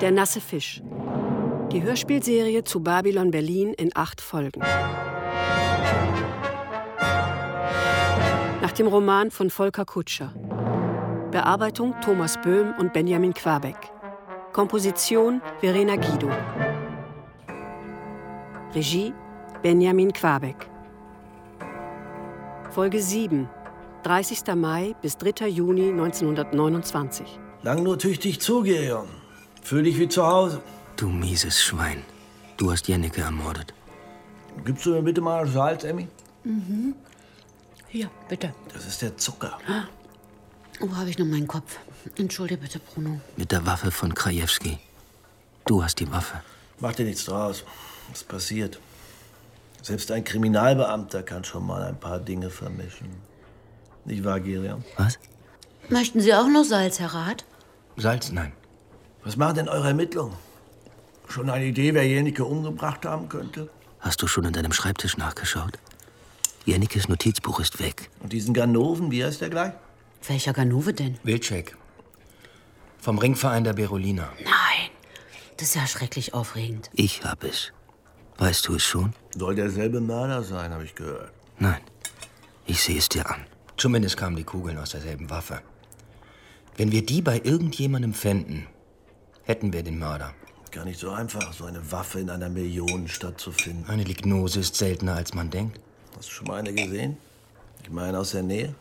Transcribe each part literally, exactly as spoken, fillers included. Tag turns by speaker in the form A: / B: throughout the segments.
A: Der nasse Fisch. Die Hörspielserie zu Babylon Berlin in acht Folgen. Nach dem Roman von Volker Kutscher. Bearbeitung Thomas Böhm und Benjamin Quabeck. Komposition Verena Guido. Regie Benjamin Quabeck. Folge sieben. dreißigster Mai bis dritter Juni neunzehnhundertneunundzwanzig.
B: Lang nur tüchtig zu, Georg. Fühl dich wie zu Hause.
C: Du mieses Schwein. Du hast Jennecke ermordet.
B: Gibst du mir bitte mal Salz, Emmy?
D: Mhm. Hier, bitte.
B: Das ist der Zucker.
D: Wo habe ich noch meinen Kopf? Entschuldige bitte, Bruno.
C: Mit der Waffe von Krajewski. Du hast die Waffe.
B: Mach dir nichts draus. Was passiert? Selbst ein Kriminalbeamter kann schon mal ein paar Dinge vermischen. Nicht wahr, Gerion?
C: Was?
D: Möchten Sie auch noch Salz, Herr Rat?
C: Salz, nein.
B: Was machen denn eure Ermittlungen? Schon eine Idee, wer Jennecke umgebracht haben könnte?
C: Hast du schon an deinem Schreibtisch nachgeschaut? Jennickes Notizbuch ist weg.
B: Und diesen Ganoven, wie heißt der gleich?
D: Welcher Ganove denn?
C: Wilczek. Vom Ringverein der Berolina.
D: Nein, das ist ja schrecklich aufregend.
C: Ich hab es. Weißt du es schon?
B: Soll derselbe Mörder sein, habe ich gehört.
C: Nein. Ich sehe es dir an. Zumindest kamen die Kugeln aus derselben Waffe. Wenn wir die bei irgendjemandem fänden, hätten wir den Mörder.
B: Gar nicht so einfach, so eine Waffe in einer Millionenstadt zu finden.
C: Eine Lignose ist seltener, als man denkt.
B: Hast du schon mal eine gesehen? Ich meine aus der Nähe?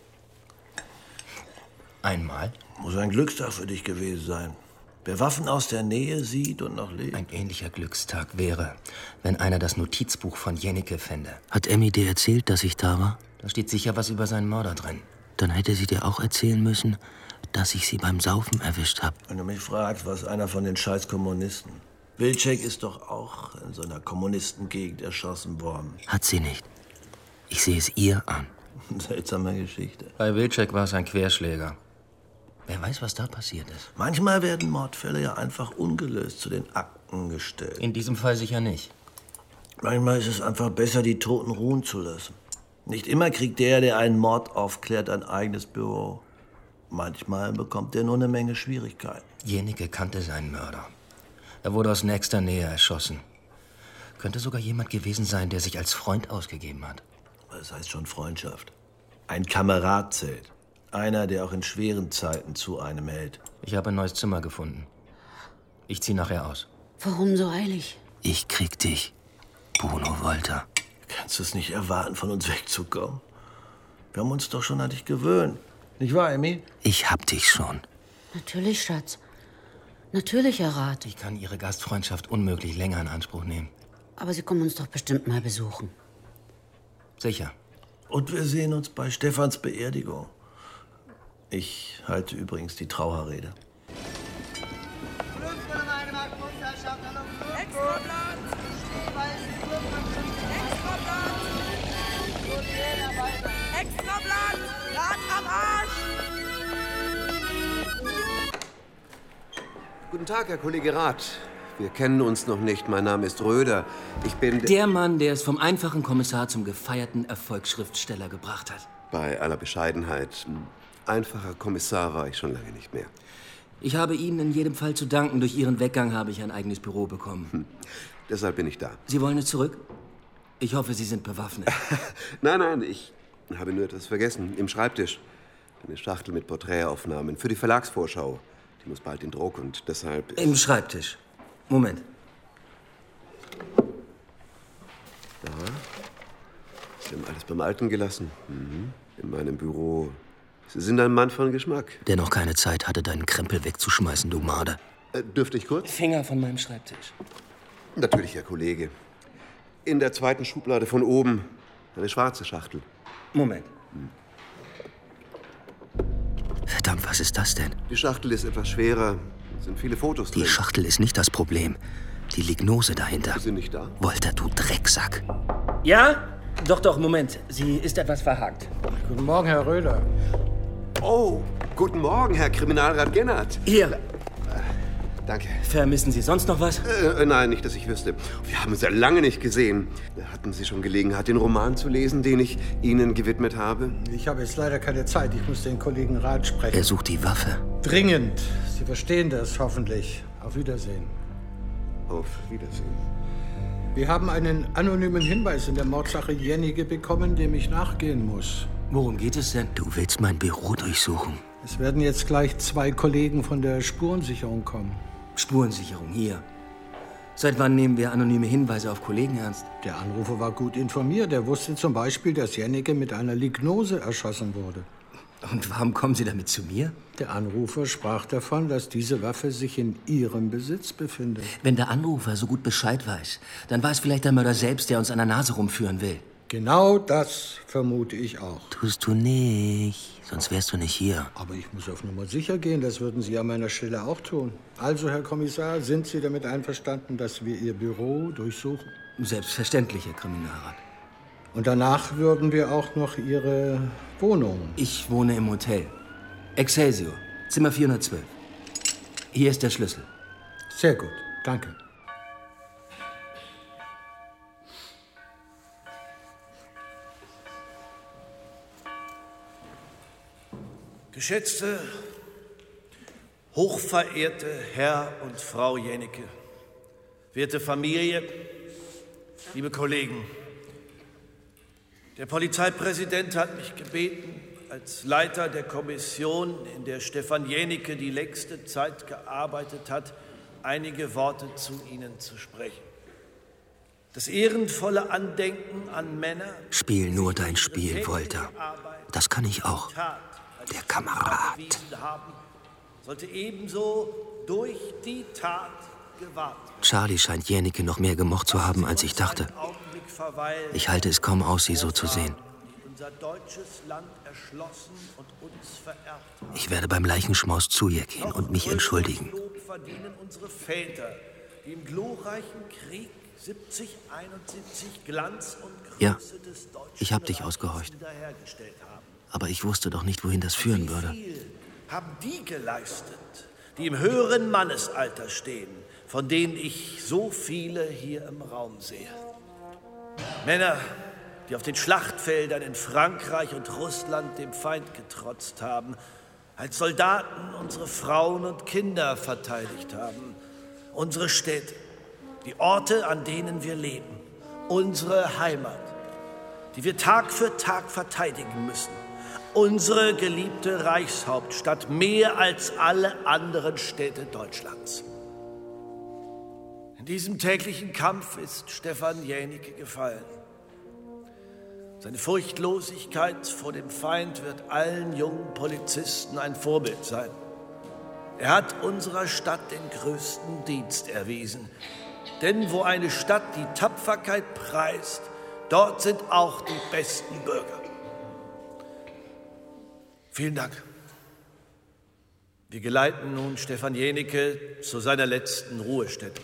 C: Einmal?
B: Muss ein Glückstag für dich gewesen sein. Wer Waffen aus der Nähe sieht und noch lebt.
C: Ein ähnlicher Glückstag wäre, wenn einer das Notizbuch von Jennecke fände. Hat Emmy dir erzählt, dass ich da war? Da steht sicher was über seinen Mörder drin. Dann hätte sie dir auch erzählen müssen, dass ich sie beim Saufen erwischt habe.
B: Wenn du mich fragst, was einer von den scheiß Kommunisten. Wilczek ist doch auch in so einer Kommunistengegend erschossen worden.
C: Hat sie nicht. Ich sehe es ihr an.
B: Seltsame Geschichte.
C: Bei Wilczek war es ein Querschläger. Wer weiß, was da passiert ist.
B: Manchmal werden Mordfälle ja einfach ungelöst zu den Akten gestellt.
C: In diesem Fall sicher nicht.
B: Manchmal ist es einfach besser, die Toten ruhen zu lassen. Nicht immer kriegt der, der einen Mord aufklärt, ein eigenes Büro. Manchmal bekommt er nur eine Menge Schwierigkeiten.
C: Jennecke kannte seinen Mörder. Er wurde aus nächster Nähe erschossen. Könnte sogar jemand gewesen sein, der sich als Freund ausgegeben hat.
B: Das heißt schon Freundschaft. Ein Kamerad zählt. Einer, der auch in schweren Zeiten zu einem hält.
C: Ich habe ein neues Zimmer gefunden. Ich ziehe nachher aus.
D: Warum so eilig?
C: Ich krieg dich, Bruno Wolter.
B: Kannst du es nicht erwarten, von uns wegzukommen? Wir haben uns doch schon an dich gewöhnt. Nicht wahr, Emmy?
C: Ich hab dich schon.
D: Natürlich, Schatz. Natürlich, Herr Rat.
C: Ich kann Ihre Gastfreundschaft unmöglich länger in Anspruch nehmen.
D: Aber Sie kommen uns doch bestimmt mal besuchen.
C: Sicher.
B: Und wir sehen uns bei Stefans Beerdigung. Ich halte übrigens die Trauerrede.
E: Extrablatt! Rad am Arsch!
F: Guten Tag, Herr Kollege Rath. Wir kennen uns noch nicht. Mein Name ist Röder. Ich bin...
C: Der Mann, der es vom einfachen Kommissar zum gefeierten Erfolgsschriftsteller gebracht hat.
F: Bei aller Bescheidenheit. Einfacher Kommissar war ich schon lange nicht mehr.
C: Ich habe Ihnen in jedem Fall zu danken. Durch Ihren Weggang habe ich ein eigenes Büro bekommen.
F: Hm. Deshalb bin ich da.
C: Sie wollen es zurück? Ich hoffe, Sie sind bewaffnet.
F: Nein, nein, ich habe nur etwas vergessen. Im Schreibtisch. Eine Schachtel mit Porträtaufnahmen für die Verlagsvorschau. Die muss bald in Druck und deshalb...
C: Im Schreibtisch. Moment.
F: Ja. Sie haben alles beim Alten gelassen. Mhm. In meinem Büro. Sie sind ein Mann von Geschmack.
C: Der noch keine Zeit hatte, deinen Krempel wegzuschmeißen, du Marder.
F: Äh, dürfte ich kurz?
C: Finger von meinem Schreibtisch.
F: Natürlich, Herr Kollege. In der zweiten Schublade von oben. Eine schwarze Schachtel.
C: Moment. Hm. Verdammt, was ist das denn?
F: Die Schachtel ist etwas schwerer. Es sind viele Fotos drin.
C: Die Schachtel ist nicht das Problem. Die Lignose dahinter.
F: Sie sind nicht da?
C: Wolter, du Drecksack.
G: Ja? Doch, doch, Moment. Sie ist etwas verhakt.
H: Guten Morgen, Herr Röder.
F: Oh, guten Morgen, Herr Kriminalrat Gennert.
G: Hier.
F: Äh, danke.
G: Vermissen Sie sonst noch was?
F: Äh, nein, nicht, dass ich wüsste. Wir haben uns ja lange nicht gesehen. Hatten Sie schon Gelegenheit, den Roman zu lesen, den ich Ihnen gewidmet habe?
H: Ich habe jetzt leider keine Zeit. Ich muss den Kollegen Rath sprechen.
C: Er sucht die Waffe.
H: Dringend. Sie verstehen das hoffentlich. Auf Wiedersehen.
F: Auf Wiedersehen.
H: Wir haben einen anonymen Hinweis in der Mordsache Jennecke bekommen, dem ich nachgehen muss.
C: Worum geht es denn? Du willst mein Büro durchsuchen.
H: Es werden jetzt gleich zwei Kollegen von der Spurensicherung kommen.
C: Spurensicherung, hier. Seit wann nehmen wir anonyme Hinweise auf Kollegen ernst?
H: Der Anrufer war gut informiert. Er wusste zum Beispiel, dass Jennecke mit einer Lignose erschossen wurde.
C: Und warum kommen Sie damit zu mir?
H: Der Anrufer sprach davon, dass diese Waffe sich in Ihrem Besitz befindet.
C: Wenn der Anrufer so gut Bescheid weiß, dann war es vielleicht der Mörder selbst, der uns an der Nase rumführen will.
H: Genau das vermute ich auch.
C: Tust du nicht, sonst wärst du nicht hier.
H: Aber ich muss auf Nummer sicher gehen, das würden Sie an meiner Stelle auch tun. Also, Herr Kommissar, sind Sie damit einverstanden, dass wir Ihr Büro durchsuchen?
C: Selbstverständlich, Herr Kriminalrat.
H: Und danach würden wir auch noch Ihre Wohnung.
C: Ich wohne im Hotel. Excelsior, Zimmer vierhundertzwölf. Hier ist der Schlüssel.
H: Sehr gut, danke.
B: Geschätzte, hochverehrte Herr und Frau Jennecke, werte Familie, liebe Kollegen, der Polizeipräsident hat mich gebeten, als Leiter der Kommission, in der Stefan Jennecke die längste Zeit gearbeitet hat, einige Worte zu Ihnen zu sprechen. Das ehrenvolle Andenken an Männer...
C: Spiel nur dein Spiel, Wolter. Das kann ich auch. Der Kamerad.
B: Haben, sollte ebenso durch die Tat gewahrt werden.
C: Charlie scheint Jennecke noch mehr gemocht zu haben, als ich dachte. Ich halte es kaum aus, sie so zu sehen. Ich werde beim Leichenschmaus zu ihr gehen und mich entschuldigen.
B: Unsere Väter, die im glorreichen Krieg siebzig einundsiebzig Glanz und Größe
C: ja,
B: des deutschen
C: ich habe dich ausgehorcht.
B: wiederhergestellt haben.
C: Aber ich wusste doch nicht, wohin das führen würde.
B: Wie viel haben die geleistet, die im höheren Mannesalter stehen, von denen ich so viele hier im Raum sehe? Männer, die auf den Schlachtfeldern in Frankreich und Russland dem Feind getrotzt haben, als Soldaten unsere Frauen und Kinder verteidigt haben, unsere Städte, die Orte, an denen wir leben, unsere Heimat, die wir Tag für Tag verteidigen müssen, unsere geliebte Reichshauptstadt mehr als alle anderen Städte Deutschlands. In diesem täglichen Kampf ist Stefan Jennecke gefallen. Seine Furchtlosigkeit vor dem Feind wird allen jungen Polizisten ein Vorbild sein. Er hat unserer Stadt den größten Dienst erwiesen. Denn wo eine Stadt die Tapferkeit preist, dort sind auch die besten Bürger. Vielen Dank. Wir geleiten nun Stefan Jennecke zu seiner letzten Ruhestätte.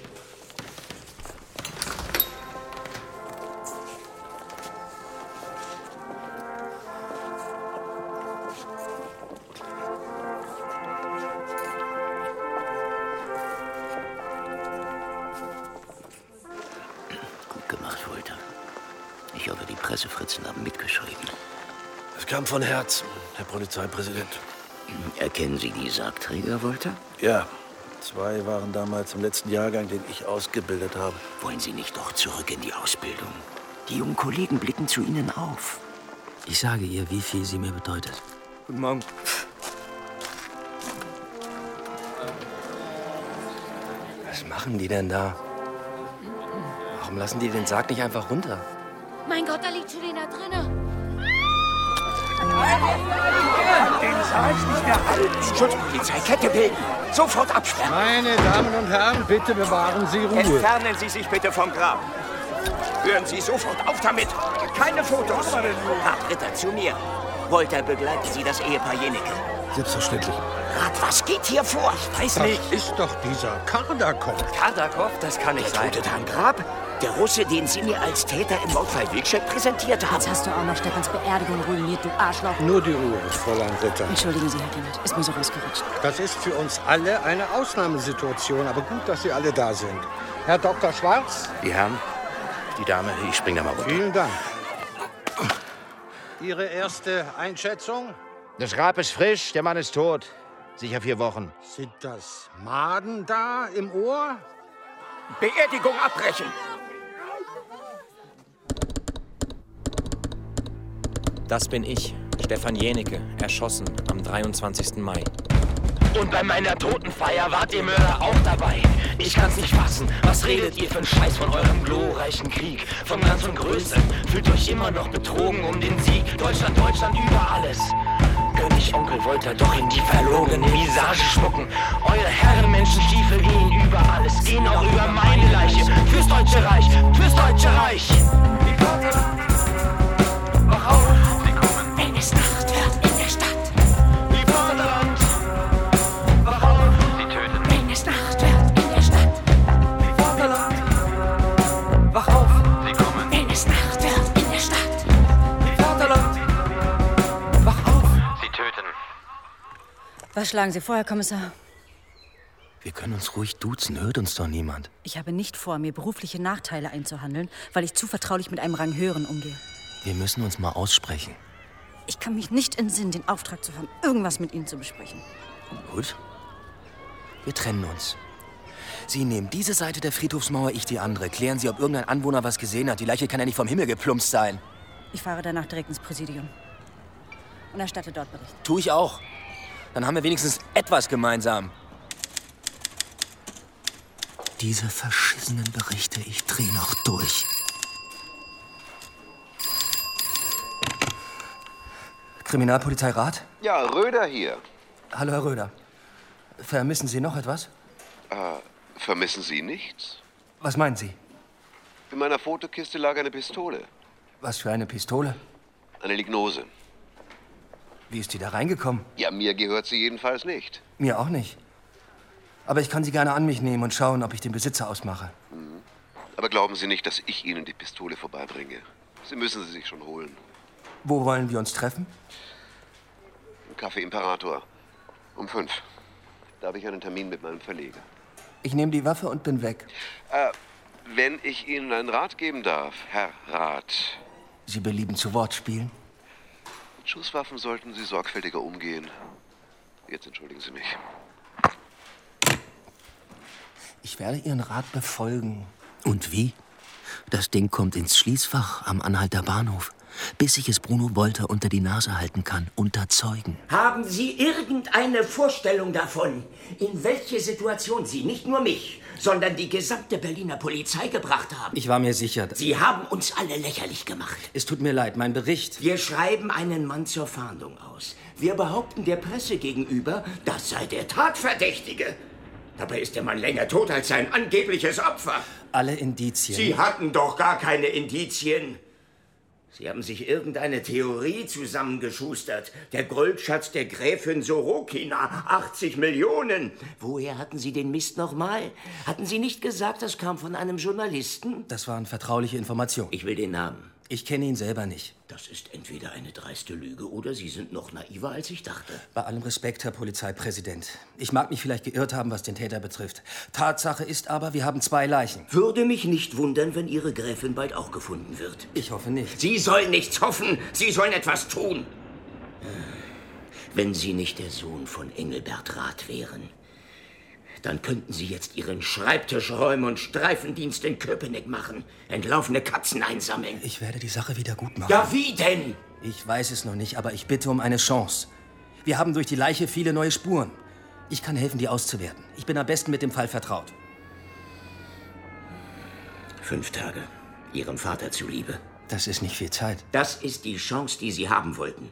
C: Gut gemacht, Wolter. Ich hoffe, die Pressefritzen haben mitgeschrieben.
B: Es kam von Herzen, Herr Polizeipräsident.
C: Erkennen Sie die Sargträger, Wolter?
B: Ja, zwei waren damals im letzten Jahrgang, den ich ausgebildet habe.
C: Wollen Sie nicht doch zurück in die Ausbildung? Die jungen Kollegen blicken zu Ihnen auf. Ich sage ihr, wie viel sie mir bedeutet. Guten Morgen. Was machen die denn da? Warum lassen die den Sarg nicht einfach runter?
D: Mein Gott, da liegt Julina drinnen.
I: Den Sarg nicht mehr halten.
J: Schutzpolizei, Kette bilden. Sofort absperren.
H: Meine Damen und Herren, bitte bewahren Sie Ruhe.
J: Entfernen Sie sich bitte vom Grab. Hören Sie sofort auf damit. Keine Fotos. Rat Ritter, zu mir. Wolter, begleiten Sie das Ehepaar Jennecke.
B: Selbstverständlich.
J: Rat, was geht hier vor? Ich weiß
H: Das
J: nicht.
H: ist doch dieser Kardakov.
C: Kardakov, das kann nicht sein.
J: Tote da im Grab? Der Russe, den Sie mir als Täter im Mordfall Wilczek präsentiert haben.
D: Jetzt hast du auch noch Stefans Beerdigung ruiniert, du Arschloch.
H: Nur die Ruhe, Fräulein Ritter.
D: Entschuldigen Sie, Herr Kenneth, ist mir so rausgerutscht.
H: Das ist für uns alle eine Ausnahmesituation, aber gut, dass Sie alle da sind. Herr Doktor Schwarz?
J: Die Herren, die Dame, ich spring da mal runter.
H: Vielen Dank. Ihre erste Einschätzung?
K: Das Grab ist frisch, der Mann ist tot.
C: Sicher vier Wochen.
H: Sind das Maden da im Ohr?
J: Beerdigung abbrechen!
K: Das bin ich, Stefan Jenicke, erschossen am dreiundzwanzigsten Mai.
L: Und bei meiner Totenfeier wart ihr Mörder auch dabei. Ich kann's nicht fassen. Was redet ihr für einen Scheiß von eurem glorreichen Krieg? Von Glanz und Größe. Fühlt euch immer noch betrogen um den Sieg. Deutschland, Deutschland über alles. König Onkel wollte doch in die verlogene Visage spucken. Eure Herrenmenschenstiefel gehen über alles. Gehen auch über meine Leiche. Fürs Deutsche Reich. Fürs Deutsche Reich. Die Vaterland. Wach auf. Sie kommen. Wenn es Nacht wird in der Stadt. Die Vaterland. Wach auf. Sie töten. Wenn es Nacht wird in der Stadt. Die Vaterland. Wach auf. Sie kommen. Wenn es Nacht wird in der Stadt. Die Vaterland. Wach auf. Sie töten.
D: Was schlagen Sie vor, Herr Kommissar?
C: Wir können uns ruhig duzen, hört uns doch niemand.
D: Ich habe nicht vor, mir berufliche Nachteile einzuhandeln, weil ich zu vertraulich mit einem Rang Höheren umgehe.
C: Wir müssen uns mal aussprechen.
D: Ich kann mich nicht entsinnen, den Auftrag zu haben, irgendwas mit Ihnen zu besprechen.
C: Gut. Wir trennen uns. Sie nehmen diese Seite der Friedhofsmauer, ich die andere. Klären Sie, ob irgendein Anwohner was gesehen hat. Die Leiche kann ja nicht vom Himmel geplumpst sein.
D: Ich fahre danach direkt ins Präsidium und erstatte dort Bericht.
C: Tu ich auch. Dann haben wir wenigstens etwas gemeinsam. Diese verschissenen Berichte, ich dreh noch durch. Kriminalpolizei Rath?
F: Ja, Röder hier.
C: Hallo, Herr Röder. Vermissen Sie noch etwas?
F: Äh, vermissen Sie nichts?
C: Was meinen Sie?
F: In meiner Fotokiste lag eine Pistole.
C: Was für eine Pistole?
F: Eine Lignose.
C: Wie ist die da reingekommen?
F: Ja, mir gehört sie jedenfalls nicht.
C: Mir auch nicht. Aber ich kann sie gerne an mich nehmen und schauen, ob ich den Besitzer ausmache.
F: Mhm. Aber glauben Sie nicht, dass ich Ihnen die Pistole vorbeibringe. Sie müssen sie sich schon holen.
C: Wo wollen wir uns treffen?
F: Im Café Imperator. Um fünf. Da habe ich einen Termin mit meinem Verleger.
C: Ich nehme die Waffe und bin weg.
F: Äh, wenn ich Ihnen einen Rat geben darf, Herr Rath.
C: Sie belieben zu Wort spielen?
F: Mit Schusswaffen sollten Sie sorgfältiger umgehen. Jetzt entschuldigen Sie mich.
C: Ich werde Ihren Rat befolgen. Und wie? Das Ding kommt ins Schließfach am Anhalter Bahnhof, bis ich es Bruno Wolter unter die Nase halten kann, unter Zeugen.
L: Haben Sie irgendeine Vorstellung davon, in welche Situation Sie nicht nur mich, sondern die gesamte Berliner Polizei gebracht haben?
C: Ich war mir sicher.
L: Sie haben uns alle lächerlich gemacht.
C: Es tut mir leid, mein Bericht.
L: Wir schreiben einen Mann zur Fahndung aus. Wir behaupten der Presse gegenüber, das sei der Tatverdächtige. Dabei ist der Mann länger tot als sein angebliches Opfer.
C: Alle Indizien.
L: Sie hatten doch gar keine Indizien. Sie haben sich irgendeine Theorie zusammengeschustert. Der Goldschatz der Gräfin Sorokina, achtzig Millionen. Woher hatten Sie den Mist nochmal? Hatten Sie nicht gesagt, das kam von einem Journalisten?
C: Das waren vertrauliche Informationen.
L: Ich will den Namen.
C: Ich kenne ihn selber nicht.
L: Das ist entweder eine dreiste Lüge oder Sie sind noch naiver, als ich dachte.
C: Bei allem Respekt, Herr Polizeipräsident. Ich mag mich vielleicht geirrt haben, was den Täter betrifft. Tatsache ist aber, wir haben zwei Leichen.
L: Würde mich nicht wundern, wenn Ihre Gräfin bald auch gefunden wird.
C: Ich hoffe nicht.
L: Sie sollen nichts hoffen. Sie sollen etwas tun. Wenn Sie nicht der Sohn von Engelbert Rath wären, dann könnten Sie jetzt Ihren Schreibtisch räumen und Streifendienst in Köpenick machen. Entlaufene Katzen einsammeln.
C: Ich werde die Sache wieder gut machen.
L: Ja, wie denn?
C: Ich weiß es noch nicht, aber ich bitte um eine Chance. Wir haben durch die Leiche viele neue Spuren. Ich kann helfen, die auszuwerten. Ich bin am besten mit dem Fall vertraut.
L: Fünf Tage. Ihrem Vater zuliebe.
C: Das ist nicht viel Zeit.
L: Das ist die Chance, die Sie haben wollten.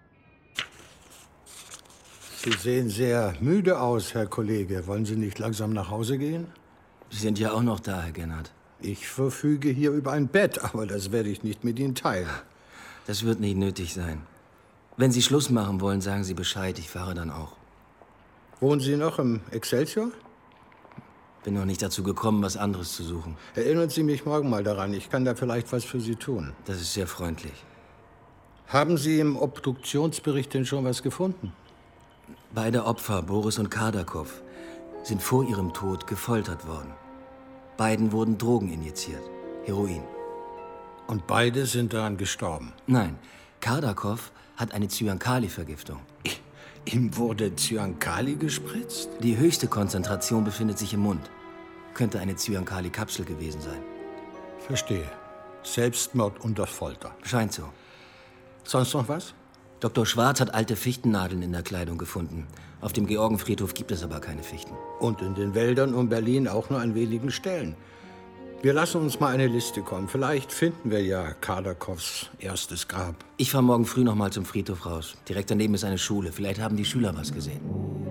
H: Sie sehen sehr müde aus, Herr Kollege. Wollen Sie nicht langsam nach Hause gehen?
C: Sie sind ja auch noch da, Herr Gennard.
H: Ich verfüge hier über ein Bett, aber das werde ich nicht mit Ihnen teilen.
C: Das wird nicht nötig sein. Wenn Sie Schluss machen wollen, sagen Sie Bescheid. Ich fahre dann auch.
H: Wohnen Sie noch im Excelsior?
C: Bin noch nicht dazu gekommen, was anderes zu suchen.
H: Erinnern Sie mich morgen mal daran. Ich kann da vielleicht was für Sie tun.
C: Das ist sehr freundlich.
H: Haben Sie im Obduktionsbericht denn schon was gefunden?
C: Beide Opfer, Boris und Kardakow, sind vor ihrem Tod gefoltert worden. Beiden wurden Drogen injiziert. Heroin.
H: Und beide sind daran gestorben?
C: Nein. Kardakow hat eine Zyankali-Vergiftung.
H: Ihm wurde Zyankali gespritzt?
C: Die höchste Konzentration befindet sich im Mund. Könnte eine Zyankali-Kapsel gewesen sein.
H: Verstehe. Selbstmord unter Folter.
C: Scheint so.
H: Sonst noch was?
C: Doktor Schwarz hat alte Fichtennadeln in der Kleidung gefunden. Auf dem Georgenfriedhof gibt es aber keine Fichten.
H: Und in den Wäldern um Berlin auch nur an wenigen Stellen. Wir lassen uns mal eine Liste kommen. Vielleicht finden wir ja Kardakows erstes Grab.
C: Ich fahre morgen früh noch mal zum Friedhof raus. Direkt daneben ist eine Schule. Vielleicht haben die Schüler was gesehen.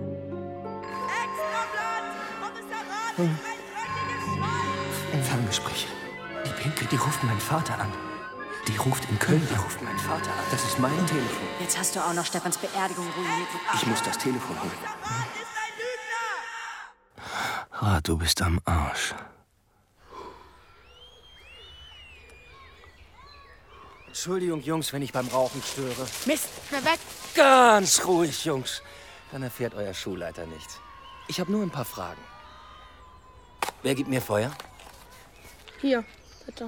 E: Hm.
C: Ferngespräch. Die Pinke, die ruft meinen Vater an. Die ruft in Köln, die ruft meinen Vater an. Das ist mein Telefon.
D: Jetzt hast du auch noch Stefans Beerdigung ruiniert.
C: Ich muss das Telefon holen. Ah, du bist am Arsch. Entschuldigung, Jungs, wenn ich beim Rauchen störe.
E: Mist, schnell weg!
C: Ganz ruhig, Jungs. Dann erfährt euer Schulleiter nichts. Ich habe nur ein paar Fragen. Wer gibt mir Feuer?
M: Hier, bitte.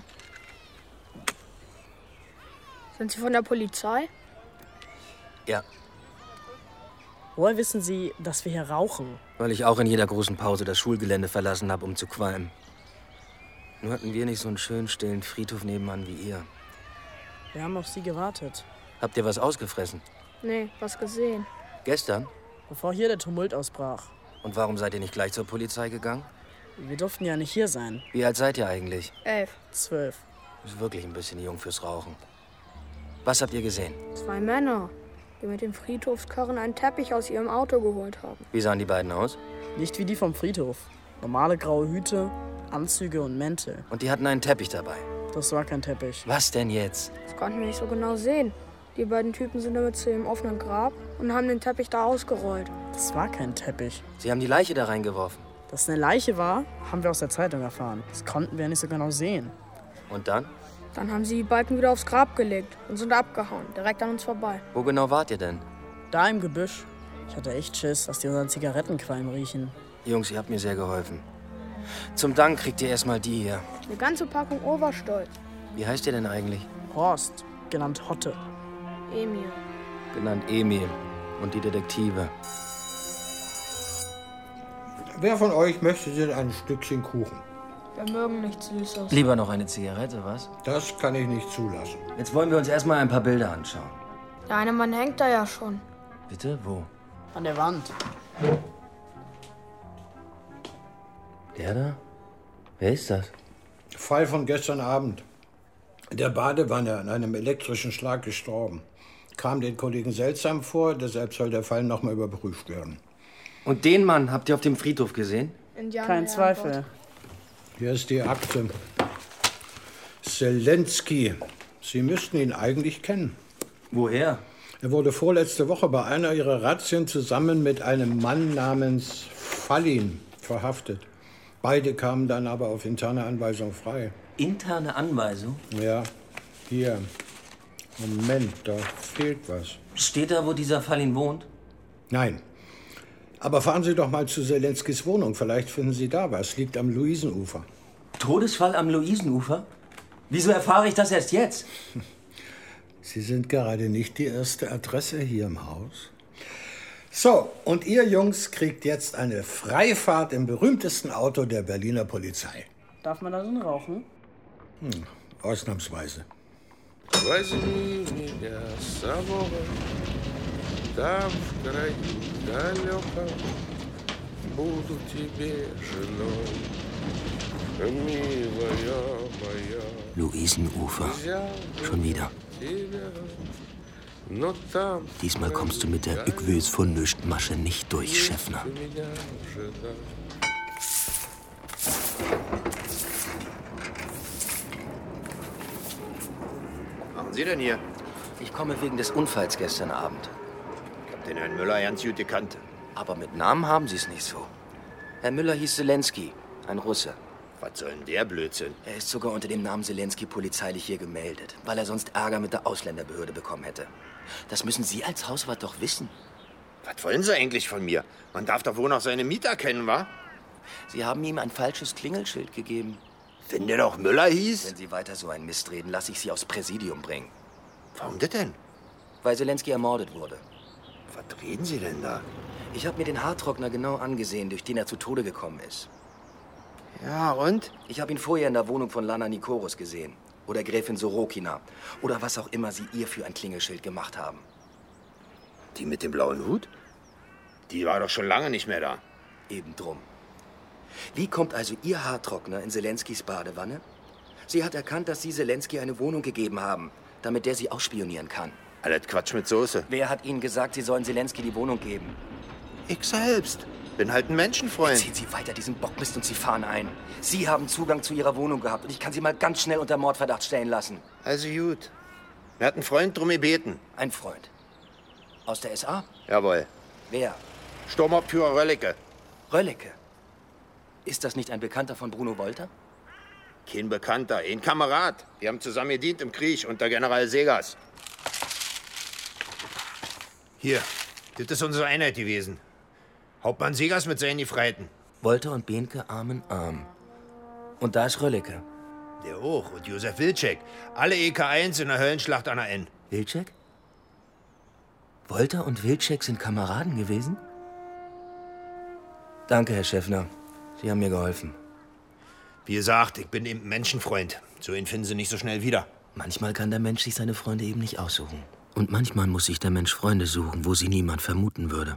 M: Sind Sie von der Polizei?
C: Ja.
N: Woher wissen Sie, dass wir hier rauchen?
C: Weil ich auch in jeder großen Pause das Schulgelände verlassen habe, um zu qualmen. Nur hatten wir nicht so einen schönen, stillen Friedhof nebenan wie ihr.
N: Wir haben auf Sie gewartet.
C: Habt ihr was ausgefressen?
M: Nee, was gesehen.
C: Gestern?
N: Bevor hier der Tumult ausbrach.
C: Und warum seid ihr nicht gleich zur Polizei gegangen?
N: Wir durften ja nicht hier sein.
C: Wie alt seid ihr eigentlich?
M: Elf.
N: Zwölf.
C: Ist wirklich ein bisschen jung fürs Rauchen. Was habt ihr gesehen?
M: Zwei Männer, die mit dem Friedhofskarren einen Teppich aus ihrem Auto geholt haben.
C: Wie sahen die beiden aus?
N: Nicht wie die vom Friedhof. Normale graue Hüte, Anzüge und Mäntel.
C: Und die hatten einen Teppich dabei?
N: Das war kein Teppich.
C: Was denn jetzt?
M: Das konnten wir nicht so genau sehen. Die beiden Typen sind damit zu dem offenen Grab und haben den Teppich da ausgerollt.
N: Das war kein Teppich.
C: Sie haben die Leiche da reingeworfen?
N: Dass es eine Leiche war, haben wir aus der Zeitung erfahren. Das konnten wir ja nicht so genau sehen.
C: Und dann?
M: Dann haben sie die Balken wieder aufs Grab gelegt und sind abgehauen, direkt an uns vorbei.
C: Wo genau wart ihr denn?
N: Da im Gebüsch. Ich hatte echt Schiss, dass die unseren Zigarettenqualm riechen.
C: Jungs, ihr habt mir sehr geholfen. Zum Dank kriegt ihr erstmal die hier.
M: Eine ganze Packung Oberstolz.
C: Wie heißt ihr denn eigentlich?
N: Horst, genannt Hotte.
M: Emil.
C: Genannt Emil. Und die Detektive.
H: Wer von euch möchte denn ein Stückchen Kuchen?
M: Wir mögen nichts Süßes.
C: Lieber noch eine Zigarette, was?
H: Das kann ich nicht zulassen.
C: Jetzt wollen wir uns erstmal ein paar Bilder anschauen.
M: Der eine Mann hängt da ja schon.
C: Bitte? Wo?
N: An der Wand.
C: Der da? Wer ist das?
H: Fall von gestern Abend. In der Badewanne an einem elektrischen Schlag gestorben. Kam den Kollegen seltsam vor, deshalb soll der Fall nochmal überprüft werden.
C: Und den Mann habt ihr auf dem Friedhof gesehen?
M: Indianer
N: Kein Zweifel.
H: Hier ist die Akte. Zelensky. Sie müssten ihn eigentlich kennen.
C: Woher?
H: Er wurde vorletzte Woche bei einer ihrer Razzien zusammen mit einem Mann namens Fallin verhaftet. Beide kamen dann aber auf interne Anweisung frei.
C: Interne Anweisung?
H: Ja, hier. Moment, da fehlt was.
C: Steht da, wo dieser Fallin wohnt?
H: Nein. Aber fahren Sie doch mal zu Zelenskys Wohnung. Vielleicht finden Sie da was. Liegt am Luisenufer.
C: Todesfall am Luisenufer? Wieso erfahre ich das erst jetzt?
H: Sie sind gerade nicht die erste Adresse hier im Haus. So, und ihr Jungs kriegt jetzt eine Freifahrt im berühmtesten Auto der Berliner Polizei.
N: Darf man da drin rauchen?
H: Hm, ausnahmsweise.
O: Возьми меня с собой, там в краю далеком буду тебе женой, милая моя.
C: Luisenufer. Schon wieder. Diesmal kommst du mit der Ückwös von nüscht Masche nicht durch, Schäffner.
J: Was machen Sie denn hier?
C: Ich komme wegen des Unfalls gestern Abend.
J: Ich hab den Herrn Müller ganz gut gekannt.
C: Aber mit Namen haben Sie es nicht so. Herr Müller hieß Zelensky, ein Russe.
J: Was soll denn der Blödsinn?
C: Er ist sogar unter dem Namen Zelensky polizeilich hier gemeldet, weil er sonst Ärger mit der Ausländerbehörde bekommen hätte. Das müssen Sie als Hauswart doch wissen.
J: Was wollen Sie eigentlich von mir? Man darf doch wohl noch seine Mieter kennen, wa?
C: Sie haben ihm ein falsches Klingelschild gegeben.
J: Wenn der doch Müller hieß?
C: Wenn Sie weiter so einen Mist reden, lasse ich Sie aufs Präsidium bringen.
J: Warum das denn?
C: Weil Zelensky ermordet wurde. Was reden Sie denn da? Ich habe mir den Haartrockner genau angesehen, durch den er zu Tode gekommen ist.
P: Ja, und?
C: Ich habe ihn vorher in der Wohnung von Lana Nikoros gesehen. Oder Gräfin Sorokina. Oder was auch immer sie ihr für ein Klingelschild gemacht haben.
P: Die mit dem blauen Hut? Die war doch schon lange nicht mehr da.
C: Eben drum. Wie kommt also Ihr Haartrockner in Zelenskys Badewanne? Sie hat erkannt, dass Sie Zelensky eine Wohnung gegeben haben, damit der sie ausspionieren kann.
P: Alles Quatsch mit Soße.
C: Wer hat Ihnen gesagt, Sie sollen Zelensky die Wohnung geben?
P: Ich selbst. Bin halt ein Menschenfreund.
C: Erzählen Sie weiter diesen Bockmist und Sie fahren ein. Sie haben Zugang zu Ihrer Wohnung gehabt und ich kann Sie mal ganz schnell unter Mordverdacht stellen lassen.
P: Also gut. Mir hat ein Freund drum gebeten.
C: Ein Freund? Aus der S A?
P: Jawohl.
C: Wer?
P: Sturmhauptführer Röllecke.
C: Röllecke? Ist das nicht ein Bekannter von Bruno Wolter?
P: Kein Bekannter, ein Kamerad. Die haben zusammen gedient im Krieg unter General Segas. Hier, das ist unsere Einheit gewesen. Hauptmann Segas mit seinen Gefreiten.
C: Wolter und Behnke Arm in Arm. Und da ist Röllecke.
P: Der auch. Und Josef Wilczek. Alle E K eins in der Höllenschlacht an der N.
C: Wilczek? Wolter und Wilczek sind Kameraden gewesen? Danke, Herr Schäffner. Sie haben mir geholfen.
P: Wie gesagt, ich bin eben Menschenfreund. So ihn finden Sie nicht so schnell wieder.
C: Manchmal kann der Mensch sich seine Freunde eben nicht aussuchen. Und manchmal muss sich der Mensch Freunde suchen, wo sie niemand vermuten würde.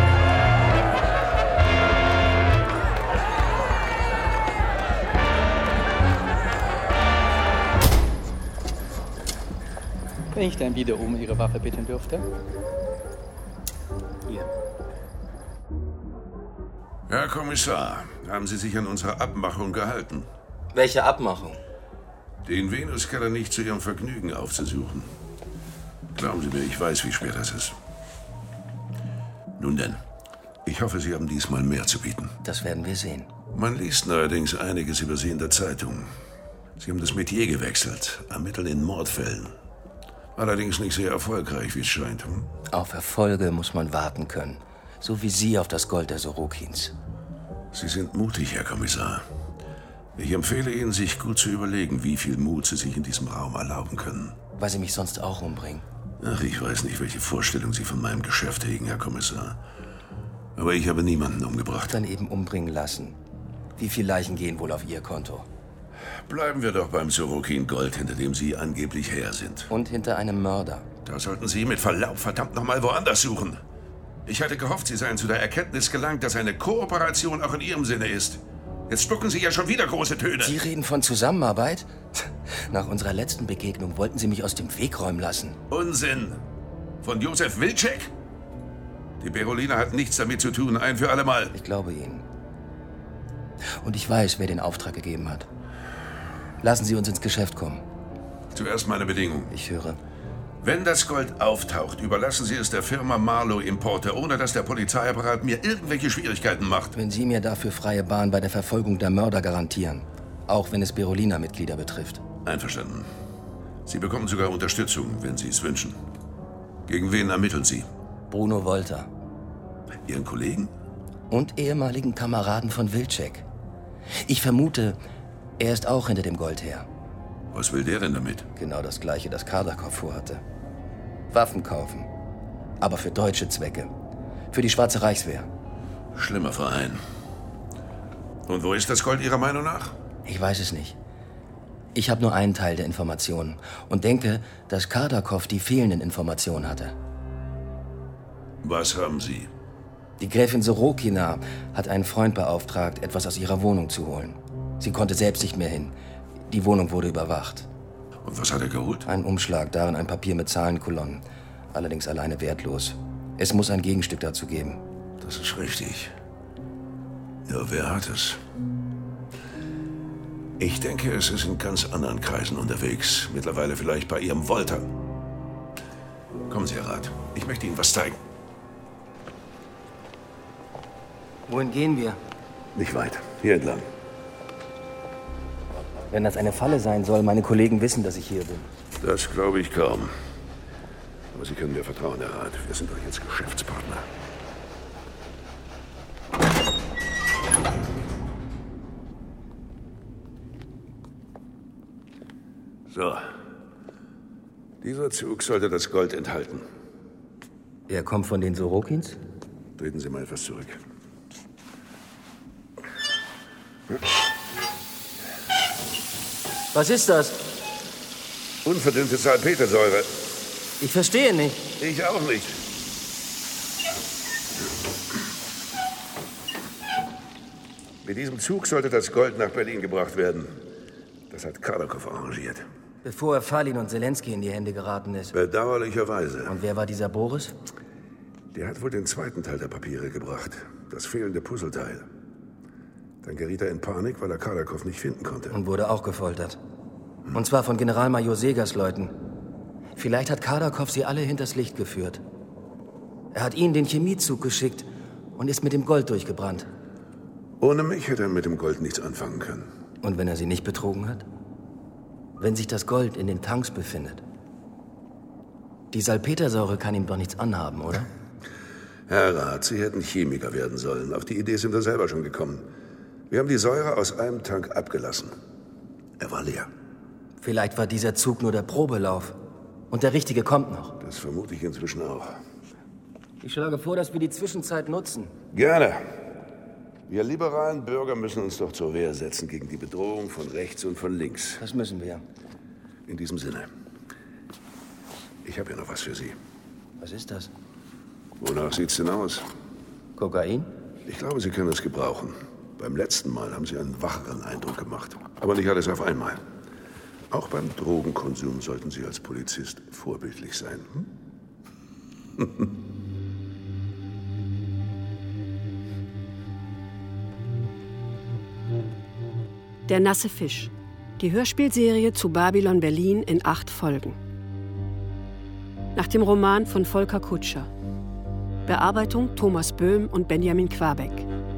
Q: Wenn ich dann wieder um Ihre Waffe bitten dürfte? Hier.
O: Herr Kommissar, haben Sie sich an unsere Abmachung gehalten?
C: Welche Abmachung?
O: Den Venuskeller nicht zu Ihrem Vergnügen aufzusuchen. Glauben Sie mir, ich weiß, wie schwer das ist. Nun denn, ich hoffe, Sie haben diesmal mehr zu bieten.
C: Das werden wir sehen.
O: Man liest neuerdings einiges über Sie in der Zeitung. Sie haben das Metier gewechselt, ermitteln in Mordfällen. Allerdings nicht sehr erfolgreich, wie es scheint. Hm?
C: Auf Erfolge muss man warten können. So wie Sie auf das Gold der Sorokins.
O: Sie sind mutig, Herr Kommissar. Ich empfehle Ihnen, sich gut zu überlegen, wie viel Mut Sie sich in diesem Raum erlauben können.
C: Weil Sie mich sonst auch umbringen.
O: Ach, ich weiß nicht, welche Vorstellung Sie von meinem Geschäft hegen, Herr Kommissar. Aber ich habe niemanden umgebracht.
C: Dann eben umbringen lassen. Wie viele Leichen gehen wohl auf Ihr Konto?
O: Bleiben wir doch beim Sorokin Gold, hinter dem Sie angeblich her sind.
C: Und hinter einem Mörder.
O: Da sollten Sie mit Verlaub verdammt noch mal woanders suchen. Ich hatte gehofft, Sie seien zu der Erkenntnis gelangt, dass eine Kooperation auch in Ihrem Sinne ist. Jetzt spucken Sie ja schon wieder große Töne.
C: Sie reden von Zusammenarbeit? Nach unserer letzten Begegnung wollten Sie mich aus dem Weg räumen lassen.
O: Unsinn! Von Josef Wilczek? Die Berolina hat nichts damit zu tun, ein für allemal.
C: Ich glaube Ihnen. Und ich weiß, wer den Auftrag gegeben hat. Lassen Sie uns ins Geschäft kommen.
O: Zuerst meine Bedingung.
C: Ich höre.
O: Wenn das Gold auftaucht, überlassen Sie es der Firma Marlow Importe, ohne dass der Polizeiapparat mir irgendwelche Schwierigkeiten macht.
C: Wenn Sie mir dafür freie Bahn bei der Verfolgung der Mörder garantieren. Auch wenn es Berolina-Mitglieder betrifft.
O: Einverstanden. Sie bekommen sogar Unterstützung, wenn Sie es wünschen. Gegen wen ermitteln Sie?
C: Bruno Wolter.
O: Ihren Kollegen?
C: Und ehemaligen Kameraden von Wilczek. Ich vermute, er ist auch hinter dem Gold her.
O: Was will der denn damit?
C: Genau das Gleiche, das Kardakov vorhatte. Waffen kaufen. Aber für deutsche Zwecke. Für die Schwarze Reichswehr.
O: Schlimmer Verein. Und wo ist das Gold Ihrer Meinung nach?
C: Ich weiß es nicht. Ich habe nur einen Teil der Informationen und denke, dass Kardakov die fehlenden Informationen hatte.
O: Was haben Sie?
C: Die Gräfin Sorokina hat einen Freund beauftragt, etwas aus ihrer Wohnung zu holen. Sie konnte selbst nicht mehr hin. Die Wohnung wurde überwacht.
O: Und was hat er geholt?
C: Ein Umschlag, darin ein Papier mit Zahlenkolonnen. Allerdings alleine wertlos. Es muss ein Gegenstück dazu geben.
O: Das ist richtig. Nur wer hat es? Ich denke, es ist in ganz anderen Kreisen unterwegs. Mittlerweile vielleicht bei Ihrem Wolter. Kommen Sie, Herr Rat. Ich möchte Ihnen was zeigen.
C: Wohin gehen wir?
O: Nicht weit. Hier entlang.
C: Wenn das eine Falle sein soll, meine Kollegen wissen, dass ich hier bin.
O: Das glaube ich kaum. Aber Sie können mir vertrauen, Herr Rat. Wir sind doch jetzt Geschäftspartner. So. Dieser Zug sollte das Gold enthalten.
C: Er kommt von den Sorokins?
O: Treten Sie mal etwas zurück.
C: Was ist das?
O: Unverdünnte Salpetersäure.
C: Ich verstehe nicht.
O: Ich auch nicht. Mit diesem Zug sollte das Gold nach Berlin gebracht werden. Das hat Kharlakow arrangiert.
C: Bevor er Falin und Zelensky in die Hände geraten ist.
O: Bedauerlicherweise.
C: Und wer war dieser Boris?
O: Der hat wohl den zweiten Teil der Papiere gebracht. Das fehlende Puzzleteil. Dann geriet er in Panik, weil er Kharlakow nicht finden konnte.
C: Und wurde auch gefoltert. Und zwar von Generalmajor Segers Leuten. Vielleicht hat Kharlakow sie alle hinters Licht geführt. Er hat ihnen den Chemiezug geschickt und ist mit dem Gold durchgebrannt.
O: Ohne mich hätte er mit dem Gold nichts anfangen können.
C: Und wenn er sie nicht betrogen hat? Wenn sich das Gold in den Tanks befindet? Die Salpetersäure kann ihm doch nichts anhaben, oder?
O: Herr Rath, Sie hätten Chemiker werden sollen. Auf die Idee sind wir selber schon gekommen. Wir haben die Säure aus einem Tank abgelassen. Er war leer.
C: Vielleicht war dieser Zug nur der Probelauf. Und der richtige kommt noch.
O: Das vermute ich inzwischen auch.
C: Ich schlage vor, dass wir die Zwischenzeit nutzen.
O: Gerne. Wir liberalen Bürger müssen uns doch zur Wehr setzen gegen die Bedrohung von rechts und von links.
C: Das müssen wir.
O: In diesem Sinne. Ich habe ja noch was für Sie.
C: Was ist das?
O: Wonach sieht's denn aus?
C: Kokain?
O: Ich glaube, Sie können es gebrauchen. Beim letzten Mal haben Sie einen wacheren Eindruck gemacht. Aber nicht alles auf einmal. Auch beim Drogenkonsum sollten Sie als Polizist vorbildlich sein. Hm?
A: Der nasse Fisch. Die Hörspielserie zu Babylon Berlin in acht Folgen. Nach dem Roman von Volker Kutscher. Bearbeitung Thomas Böhm und Benjamin Quabeck.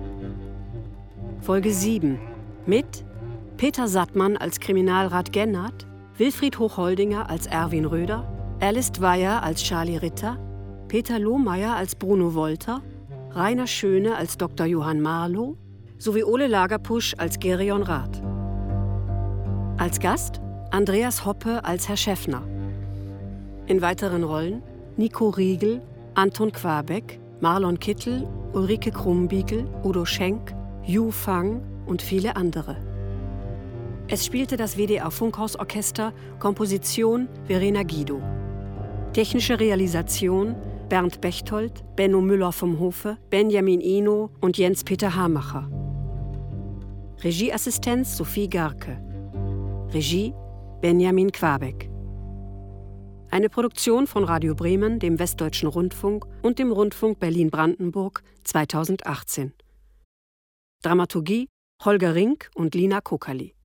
A: Folge sieben. Mit Peter Sattmann als Kriminalrat Gennard, Wilfried Hochholdinger als Erwin Röder, Alice Dwyer als Charlie Ritter, Peter Lohmeier als Bruno Wolter, Rainer Schöne als Doktor Johann Marlow sowie Ole Lagerpusch als Gerion Rath. Als Gast Andreas Hoppe als Herr Schäffner. In weiteren Rollen Nico Riegel, Anton Quabeck, Marlon Kittel, Ulrike Krumbiegel, Udo Schenk, Yu Fang und viele andere. Es spielte das W D R Funkhausorchester, Komposition Verena Guido. Technische Realisation Bernd Bechtold, Benno Müller vom Hofe, Benjamin Ino und Jens-Peter Hamacher. Regieassistenz Sophie Garke. Regie Benjamin Quabeck. Eine Produktion von Radio Bremen, dem Westdeutschen Rundfunk und dem Rundfunk Berlin-Brandenburg zweitausendachtzehn. Dramaturgie Holger Rink und Lina Kokerli.